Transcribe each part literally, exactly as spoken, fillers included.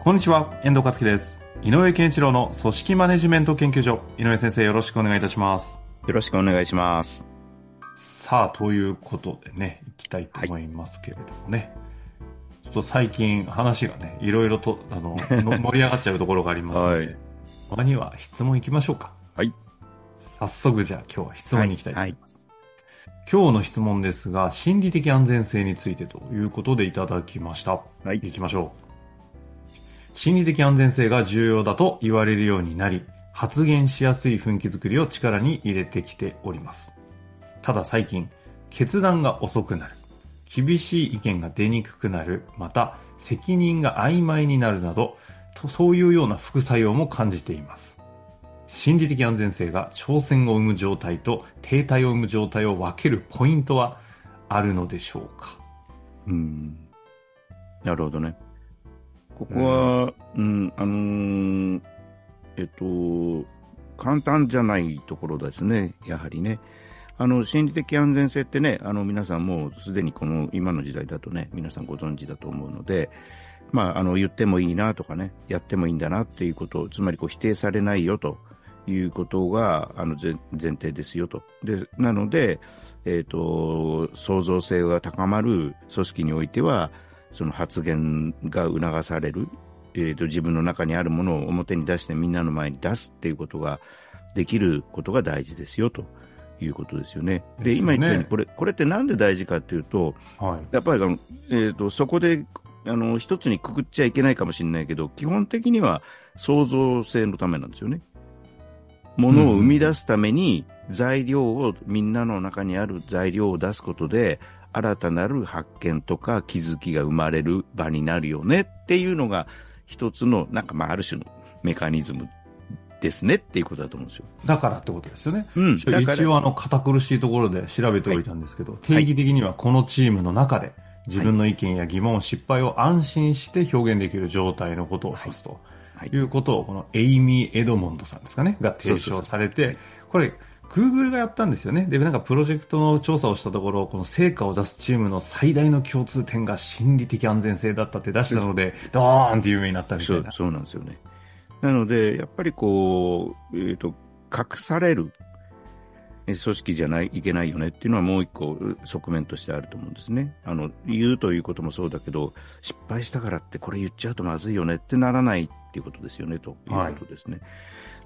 こんにちは、遠藤和樹です。井上健一郎の組織マネジメント研究所。井上先生、よろしくお願いいたします。 よろしくお願いします。 さあ、ということでね、いきたいと思いますけれどもね。はい、ちょっと最近話がね、いろいろとあの盛り上がっちゃうところがありますので、はい、他には質問いきましょうか。 はい。 早速じゃあ今日は質問に行きたいと思います。はいはい、今日の質問ですが、心理的安全性についてということでいただきました。はい。行きましょう。心理的安全性が重要だと言われるようになり、発言しやすい雰囲気づくりを力に入れてきております。ただ最近、決断が遅くなる、厳しい意見が出にくくなる、また責任が曖昧になるなど、そういうような副作用も感じています。心理的安全性が挑戦を生む状態と停滞を生む状態を分けるポイントはあるのでしょうか。 うーん、なるほどね。ここは、うん、うん、あのー、えっと、簡単じゃないところですね、やはりね。あの、心理的安全性ってね、あの、皆さんもうすでにこの今の時代だとね、皆さんご存知だと思うので、まあ、あの、言ってもいいなとかね、やってもいいんだなっていうこと、つまりこう否定されないよということが、あの、前提ですよと。で、なので、えっと、創造性が高まる組織においては、その発言が促される、えーと、自分の中にあるものを表に出してみんなの前に出すっていうことができることが大事ですよということですよね。で、今言ったようにこれ、これってなんで大事かというと、はい、やっぱりあの、えーと、そこであの一つにくくっちゃいけないかもしれないけど、基本的には創造性のためなんですよね。ものを生み出すために材料を、みんなの中にある材料を出すことで新たなる発見とか気づきが生まれる場になるよねっていうのが一つのなんかまあある種のメカニズムですねっていうことだと思うんですよ。 だからってことですよね。うん。一応あの堅苦しいところで調べておいたんですけど、はい、定義的にはこのチームの中で自分の意見や疑問、失敗を安心して表現できる状態のことを指すと、はいはい、いうことをこのエイミー・エドモンドさんですかねが提唱されて、そうそうそう、これGoogle がやったんですよね。で、なんかプロジェクトの調査をしたところ、この成果を出すチームの最大の共通点が心理的安全性だったって出したので、ドーンって有名になったみたいな。 そう、そうなんですよね。なので、やっぱりこう、えっと、隠される組織じゃない、いけないよねっていうのはもう一個側面としてあると思うんですね。あの、言うということもそうだけど、失敗したからってこれ言っちゃうとまずいよねってならないっていうことですよね、ということですね。はい、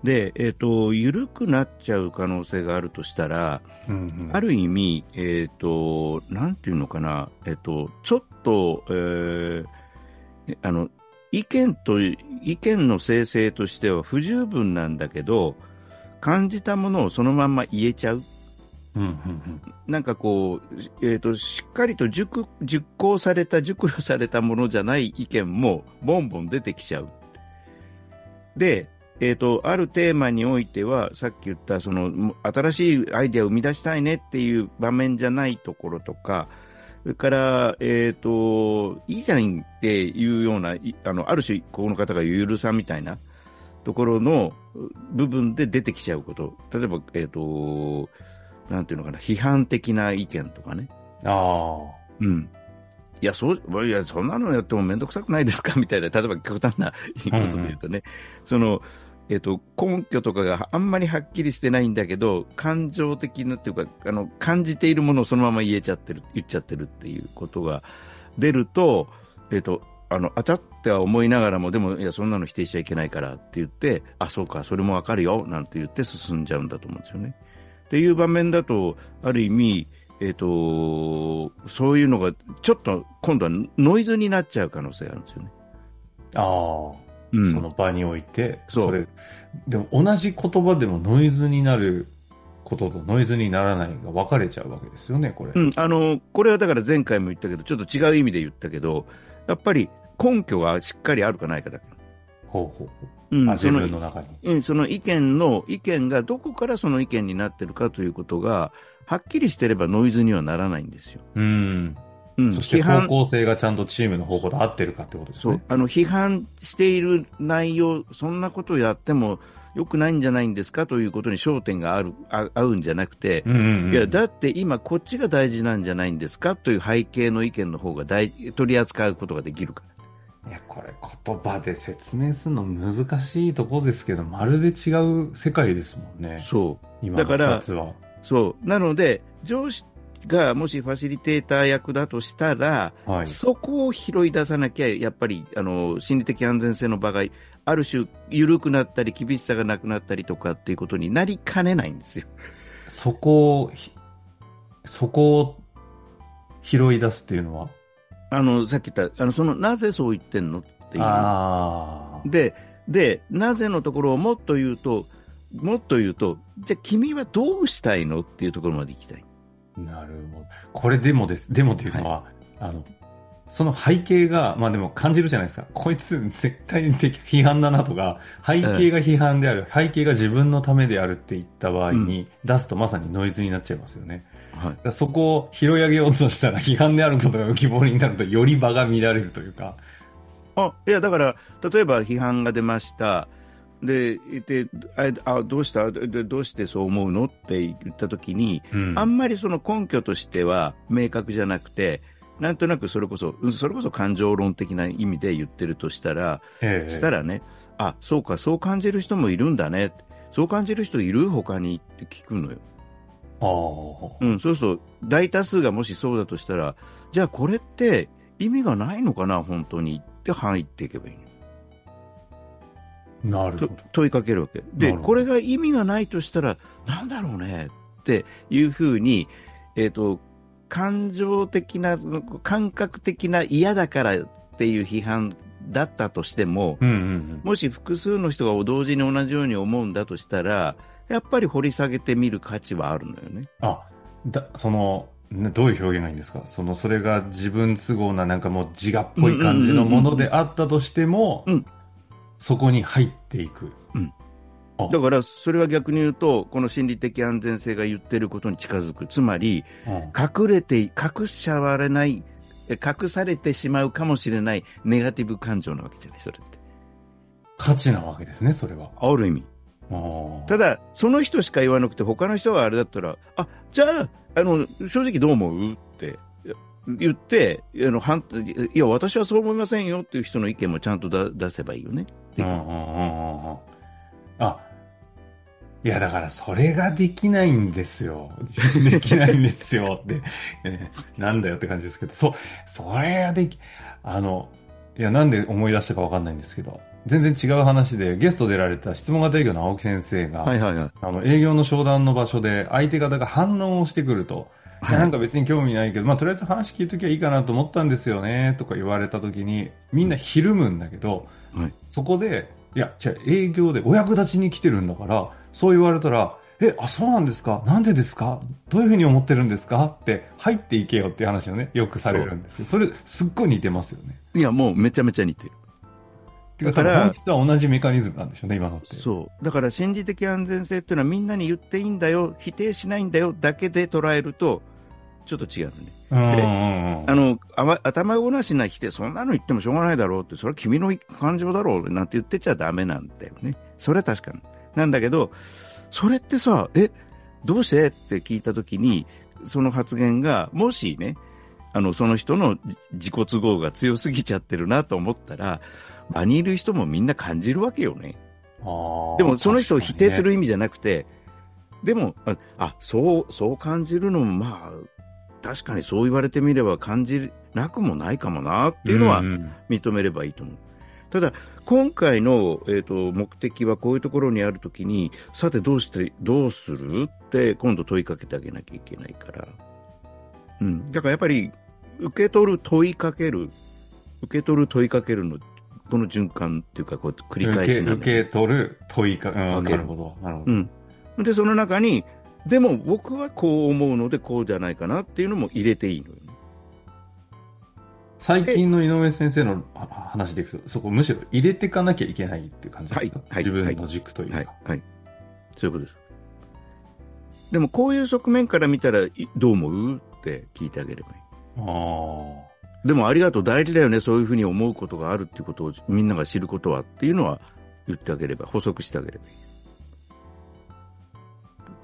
で、えっと、緩くなっちゃう可能性があるとしたら、うんうん、ある意味、えっと、なんていうのかな、えっと、ちょっと、えー、あの、意見と、意見の生成としては不十分なんだけど、感じたものをそのまんま言えちゃう。うんうんうん、なんかこう、えっと、しっかりと 熟, 熟考された、熟慮されたものじゃない意見もボンボン出てきちゃう。で、えっと、あるテーマにおいては、さっき言ったその新しいアイデアを生み出したいねっていう場面じゃないところとか、それから、えっと、いいじゃんっていうような、あの、ある種、この方が言うゆるさみたいなところの部分で出てきちゃうこと。例えば、えっと、なんていうのかな、批判的な意見とかね。ああ。うん。いや、そう、いや、そんなのやってもめんどくさくないですかみたいな、例えば極端なことで言うとね、うんうん、その、えっと、根拠とかがあんまりはっきりしてないんだけど、感情的なっていうか、あの、感じているものをそのまま言えちゃってる、言っちゃってるっていうことが出ると、えっと、あの、あちゃっては思いながらも、でも、いや、そんなの否定しちゃいけないからって言って、あ、そうか、それもわかるよ、なんて言って進んじゃうんだと思うんですよね。っていう場面だと、ある意味、えっと、そういうのが、ちょっと今度はノイズになっちゃう可能性があるんですよね。 ああ。うん、その場において、そう。それ、でも同じ言葉でもノイズになることとノイズにならないが分かれちゃうわけですよね、これ。 うん、あの、これはだから前回も言ったけど、ちょっと違う意味で言ったけど、やっぱり根拠がしっかりあるかないかだけ。 ほうほうほう。うん、自分の中に。 うん、その意見の、意見がどこからその意見になってるかということが、はっきりしてればノイズにはならないんですよ。 うん。うん、そして方向性がちゃんとチームの方向と合ってるかってことですね。 そう、あの批判している内容、そんなことをやっても良くないんじゃないんですかということに焦点がある、あ合うんじゃなくて、うんうんうん、いやだって今こっちが大事なんじゃないんですかという背景の意見の方が大取り扱うことができるから。 いや、これ言葉で説明するの難しいところですけど、まるで違う世界ですもんね。 そう。 今のふたつは。 そう。なので、上司がもしファシリテーター役だとしたら、はい、そこを拾い出さなきゃ、やっぱり、あの、心理的安全性の場が、ある種、緩くなったり、厳しさがなくなったりとかっていうことになりかねないんですよ。 そこを、そこを拾い出すっていうのはあの、さっき言った、あの、その、なぜそう言ってんのっていう。 あで、で、なぜのところをもっと言うと、もっと言うと、じゃあ君はどうしたいのっていうところまで行きたい。 なるほど。これでもです。でもっていうのは、はい、あの、その背景が、まあでも感じるじゃないですか。こいつ絶対に批判だなとか、背景が批判である、背景が自分のためであるって言った場合に、出すとまさにノイズになっちゃいますよね。はい、そこを拾い上げようとしたら批判であることが浮き彫りになるとより場が乱れるというか。 あ、いやだから例えば批判が出ました。で、であどうしたでどうしてそう思うのって言ったときに、うん、あんまりその根拠としては明確じゃなくて、なんとなくそれこそそれこそ感情論的な意味で言ってるとしたら、ええ、したらね、あ、そうか、そう感じる人もいるんだね、そう感じる人いる他にって聞くのよ。 あ、 うん、そうすると大多数がもしそうだとしたら、じゃあこれって意味がないのかな本当にって入っていけばいいの。なるほど。 問いかけるわけで、これが意味がないとしたらなんだろうねっていうふうに、えーと、感情的な感覚的な嫌だからっていう批判だったとしても、うんうんうん、もし複数の人が同時に同じように思うんだとしたら、やっぱり掘り下げてみる価値はあるのよね。 あ、だそのどういう表現がいいんですか。そのそれが自分都合ななんかもう自我っぽい感じのものであったとしても、うんうんうんうん、そこに入っていく、 うん、だからそれは逆に言うとこの心理的安全性が言ってることに近づく。つまり、うん、隠れて隠しちゃわれない隠されてしまうかもしれないネガティブ感情なわけじゃない。それって価値なわけですね。それはある意味。ただその人しか言わなくて他の人があれだったら、あ、じゃあ、あの正直どう思うって言ってあの反いや私はそう思いませんよっていう人の意見もちゃんとだ出せばいいよね。うんうんうんうん、 あ、いやだからそれができないんですよ。できないんですよって、えー、なんだよって感じですけど、そそれができあのいやなんで思い出したかわかんないんですけど。全然違う話で、ゲスト出られた質問型営業の青木先生が、はいはいはい、あの営業の商談の場所で相手方が反論をしてくると、はい、なんか別に興味ないけど、まあとりあえず話聞いときゃいいかなと思ったんですよねとか言われたときに、みんなひるむんだけど、はい、そこで、いや、じゃあ営業でお役立ちに来てるんだから、そう言われたら、え、あ、そうなんですか？なんでですか？どういうふうに思ってるんですか？って入っていけよっていう話をね、よくされるんですけど、それすっごい似てますよね。 いや、もうめちゃめちゃ似てる。 だから本質は同じメカニズムなんでしょうね、今のって。 そう。だから心理的安全性っていうのはみんなに言っていいんだよ、否定しないんだよだけで捉えるとちょっと違うのね。で、あのあ頭ごなしな否定、そんなの言ってもしょうがないだろうって、それは君の感情だろうなんて言ってちゃダメなんだよね。それは確かになんだけど、それってさ、え、どうしてって聞いたときに、その発言がもしね、あのその人の自己都合が強すぎちゃってるなと思ったら、場にいる人もみんな感じるわけよね。あ、でもその人を否定する意味じゃなくて、ね、でも あ, あそうそう感じるのもまあ確かにそう言われてみれば感じなくもないかもなっていうのは認めればいいと思う。うんうん、ただ今回の、えーと、目的はこういうところにあるときに、さてどうしてどうするって今度問いかけてあげなきゃいけないから、うん、だからやっぱり受け取る問いかける受け取る問いかけるのこの循環っていうかこう繰り返しなの。 受け取る問いかける、うん、なるほどなるほど、うん、 でその中にでも僕はこう思うのでこうじゃないかなっていうのも入れていいのよね。 最近の井上先生の話でいくと、そこむしろ入れていかなきゃいけないっていう感じですか、はいはい、自分の軸というか、はいはい、 そういうことです。でもこういう側面から見たらどう思うって聞いてあげればいい。ああ、でもありがとう、大事だよね、そういうふうに思うことがあるっていうことをみんなが知ることはっていうのは言ってあげれば、補足してあげればいい。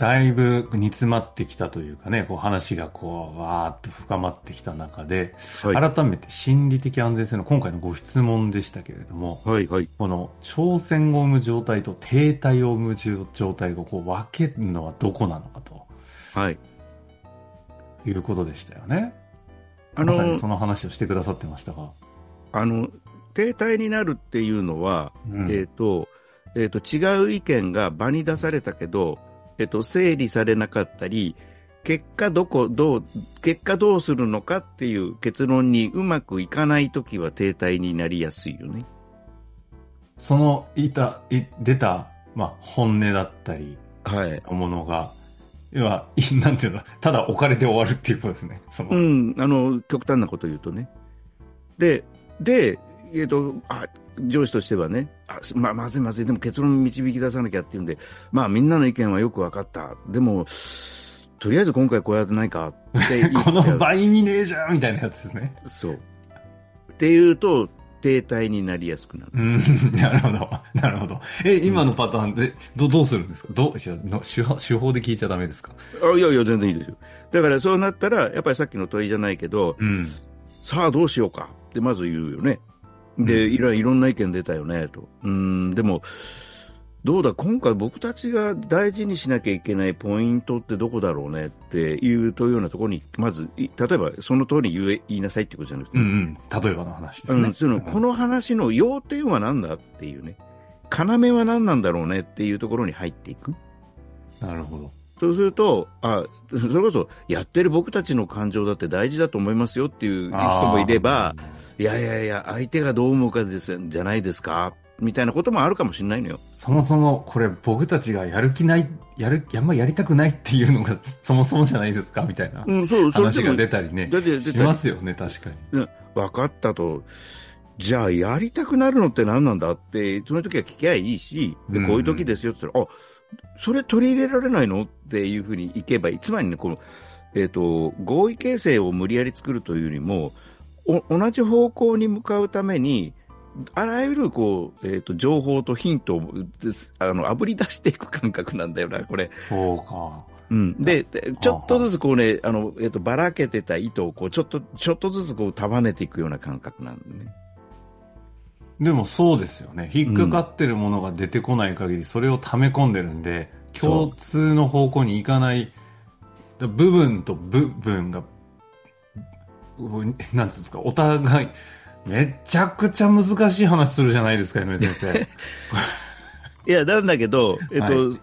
だいぶ煮詰まってきたというかね、こう話がこう、わーっと深まってきた中で、はい、改めて心理的安全性の今回のご質問でしたけれども、はいはい、この挑戦を生む状態と停滞を生む状態をこう分けるのはどこなのかと、はい、いうことでしたよね。あのまさにその話をしてくださってましたが、 あの停滞になるっていうのは、うん、えっと、えっと、違う意見が場に出されたけど、えっと、整理されなかったり、結果どこ、どう、結果どうするのかっていう結論にうまくいかないときは停滞になりやすいよね。 その、いた、い、出た、まあ、本音だったり、はい。ものが、要は、なんていうの、ただ置かれて終わるっていうことですね。その。 うん、あの、極端なこと言うとね。で、で、えっと、あ、上司としてはね、あ、ま、まずいまずい、でも結論導き出さなきゃっていうんで、まあみんなの意見はよく分かった。でも、とりあえず今回こうやってないかって言っちゃう。 この倍見ねえじゃんみたいなやつですね。 そう。っていうと、停滞になりやすくなる。 うん、なるほど。なるほど。え、今のパターンで、ど、どうするんですか？どう、の手法、手法で聞いちゃダメですか？ あ、いやいや、全然いいですよ。だからそうなったら、やっぱりさっきの問いじゃないけど、うん、さあどうしようかってまず言うよね。で、いろ、いろんな意見出たよね、と。うん、でも、どうだ、今回僕たちが大事にしなきゃいけないポイントってどこだろうねっていうというようなところに、まず、例えばその通り言え、言いなさいってことじゃなくて。 うんうん。例えばの話ですね。うん、 その、この話の要点は何だっていうね。要は何なんだろうねっていうところに入っていく。 なるほど。 そうすると、あ、それこそ、やってる僕たちの感情だって大事だと思いますよっていう人もいれば、いやいやいや、相手がどう思うかですじゃないですかみたいなこともあるかもしれないのよ。 そもそも、これ僕たちがやる気ない、やる、あんまやりたくないっていうのがそもそもじゃないですかみたいな話が出たりね。うん、そうしますよね、確かに。 うん、分かったと。じゃあ、やりたくなるのって何なんだって、その時は聞きゃいいし、でこういう時ですよって言ったら、あ、それ取り入れられないのっていうふうにいけばいい。つまりね、この、えっと、合意形成を無理やり作るというよりも、同じ方向に向かうために、あらゆるこう、えっと、情報とヒントをあの炙り出していく感覚なんだよな、これ。 そうか。 うん。で、ちょっとずつこうね、あの、えっと、ばらけてた糸をこう、ちょっと、ちょっとずつこう束ねていくような感覚なんだね。 でもそうですよね。引っかかってるものが出てこない限り、それを溜め込んでるんで、共通の方向に行かない、部分と部分が、なんていうんですか、お互い、めちゃくちゃ難しい話するじゃないですか、井上先生。 いや、なんだけど、えっと、はい、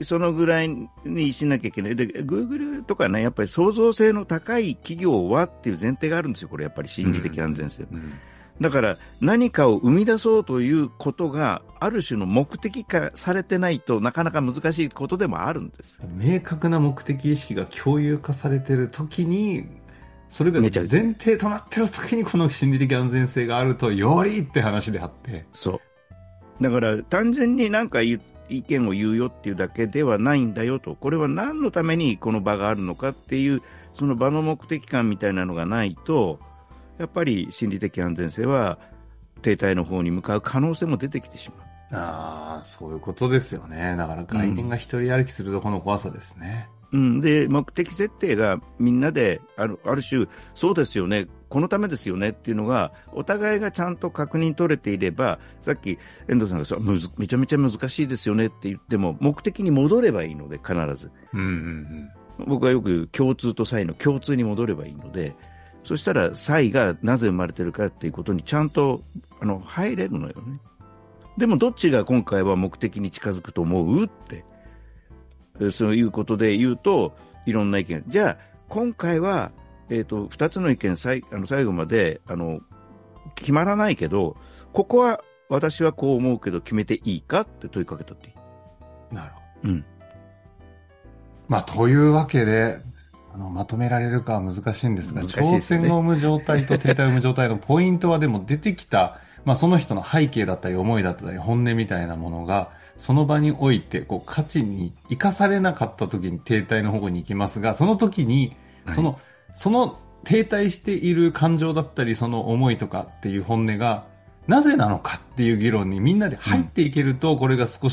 そのぐらいにしなきゃいけない。で、Google とかね、やっぱり創造性の高い企業はっていう前提があるんですよ、これやっぱり心理的安全性。うんうん、だから何かを生み出そうということがある種の目的化されてないとなかなか難しいことでもあるんです。 明確な目的意識が共有化されているときに、それが前提となっているときにこの心理的安全性があるとよりって話であって。 そう。だから単純になんか意見を言うよっていうだけではないんだよと。これは何のためにこの場があるのかっていうその場の目的感みたいなのがないと、やっぱり心理的安全性は停滞の方に向かう可能性も出てきてしまう。 ああ、そういうことですよね。だから概念が一人歩きするとこの怖さですね。 うん、で、目的設定がみんなである、ある種、そうですよね、このためですよねっていうのが、お互いがちゃんと確認取れていれば、さっき遠藤さんがさ、むずめちゃめちゃ難しいですよねって言っても、目的に戻ればいいので、必ず。うんうんうん、僕はよく共通と差異の共通に戻ればいいので、そしたら差異がなぜ生まれてるかっていうことにちゃんとあの入れるのよね。でもどっちが今回は目的に近づくと思うって、そういうことで言うといろんな意見。じゃあ今回は、えーと、ふたつの意見さいあの最後まであの決まらないけど、ここは私はこう思うけど決めていいかって問いかけたっていい。 なるほど。うん。まあというわけであのまとめられるかは難しいんですが、挑戦を生む状態と停滞を生む状態のポイントはでも出てきた、まあ、その人の背景だったり思いだったり本音みたいなものがその場においてこう価値に生かされなかった時に停滞の方向に行きますが、その時にその、はい、その停滞している感情だったりその思いとかっていう本音がなぜなのかっていう議論にみんなで入っていけると、これが少し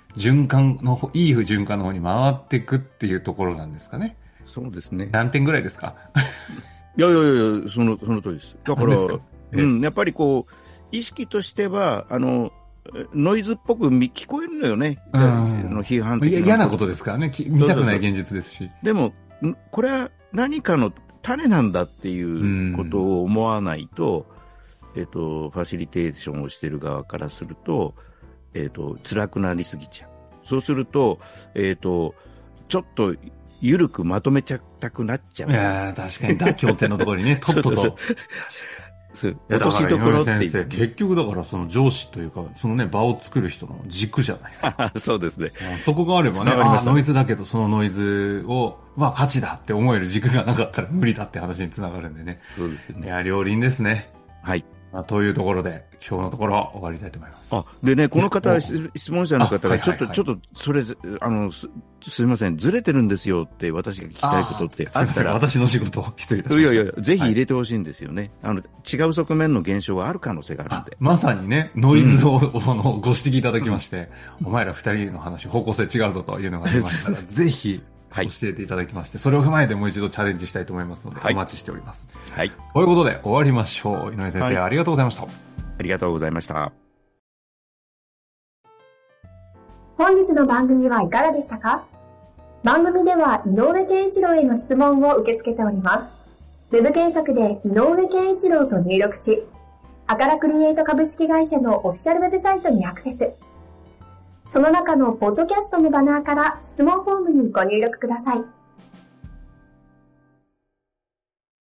循環の方、いい循環の方に回っていくっていうところなんですかね。 そうですね。 何点ぐらいですか？ いやいやいや、その、その通りです。だから、うん、やっぱりこう、意識としては、あの、ノイズっぽく聞こえるのよね。 うん、 の批判的な。 嫌なことですからね。見たくない現実ですし。 そうそうそう。でも、これは何かの種なんだっていうことを思わないと、えっと、ファシリテーションをしている側からすると、えっと、辛くなりすぎちゃう。そうすると、えっと、ちょっと、ゆるくまとめちゃったくなっちゃう。 いや確かに妥協点のところにね、とっとと。そうそうそう落としどころっていう。 先生、結局だからその上司というか、そのね、場を作る人の軸じゃないですか。 そうですね。 そこがあればね、あノイズだけどそのノイズを、は価値だって思える軸がなかったら無理だって話につながるんでね。 そうですよね。 いや、両輪ですね。 はい。 まあ、というところで、今日のところは終わりたいと思います。 あ、でね、この方、質問者の方が、ちょっと、ちょっと、それ、あのす、すみません、ずれてるんですよって私が聞きたいことってあったら。 私の仕事を失礼いたしました。 いやいや、ぜひ入れてほしいんですよね、はい。あの、違う側面の現象がある可能性があるんで。 まさにね、ノイズを、うん、ご指摘いただきまして、お前ら二人の話、方向性違うぞというのがありましたら、ぜひ、教えていただきまして、それを踏まえてもう一度チャレンジしたいと思いますので、はい、お待ちしております。 はい。 ということで、終わりましょう。井上先生、はい、ありがとうございました。 ありがとうございました。 本日の番組はいかがでしたか？番組では井上健一郎への質問を受け付けております。ウェブ検索で井上健一郎と入力し、アカラクリエイト株式会社のオフィシャルウェブサイトにアクセス。その中のポッドキャストのバナーから質問フォームにご入力ください。